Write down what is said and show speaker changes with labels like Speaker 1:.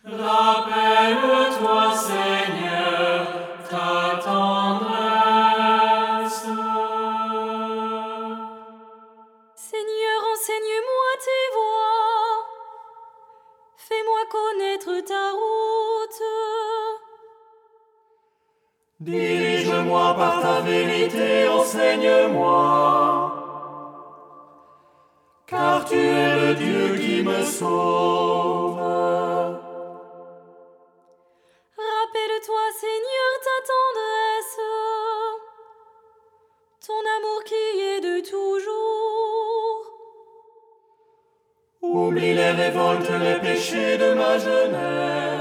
Speaker 1: Rappelle-toi, Seigneur, ta tendresse.
Speaker 2: Seigneur, enseigne-moi tes voies. Fais-moi connaître ta route.
Speaker 1: Dirige-moi par ta vérité, enseigne-moi. Car tu es le Dieu qui me sauve.
Speaker 2: Rappelle-toi, Seigneur, ta tendresse, ton amour qui est de toujours.
Speaker 1: Oublie les révoltes, les péchés de ma jeunesse.